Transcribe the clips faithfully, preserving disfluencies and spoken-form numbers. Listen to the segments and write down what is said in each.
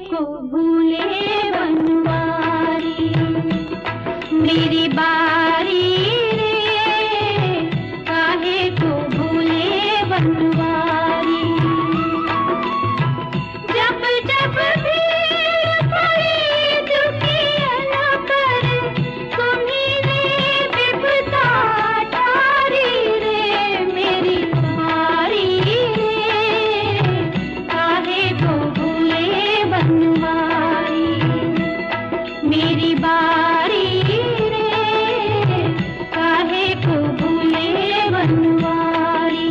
को भूले बनवारी, मेरी बारी रे काहे को भूले बनवारी। जब जब भीड़ पड़ी दुखिया पर तुम्हीं ने विपदा टारी रे, मेरी बारी रे काहे को भूले बनवारी, मेरी बारी रे काहे को भूले बनवारी।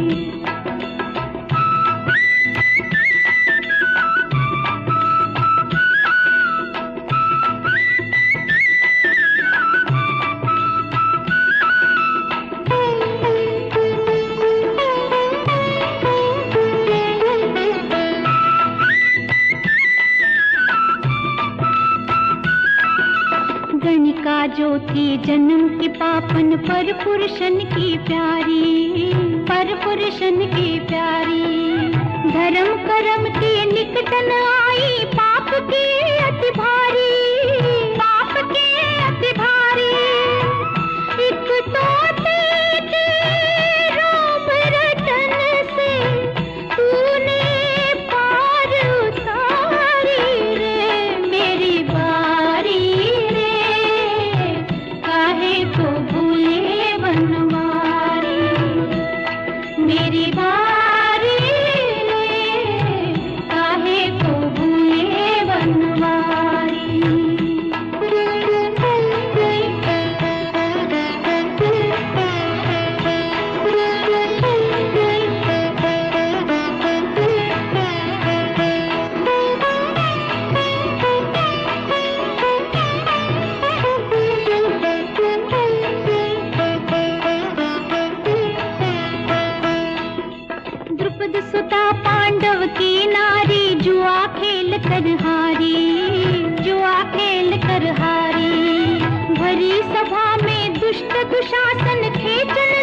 गणिका ज्योति जन्म की पापन पर पुरुषन की प्यारी, पर पुरुषन की प्यारी। धर्म कर्म की निकटन आई पाप की अति भारी, पाप की अति भारी। एक तोते के रोम रतन से तूने पार उतारी रे, मेरी बारी काहे को भूले बनवारी, मेरी बारी रे काहे को भूले बनवारी। द्रुपद सुता पांडव की नारी जुआ खेल कर हारी, जुआ खेल कर हारी। भरी सभा में दुष्ट दुशासन खेचन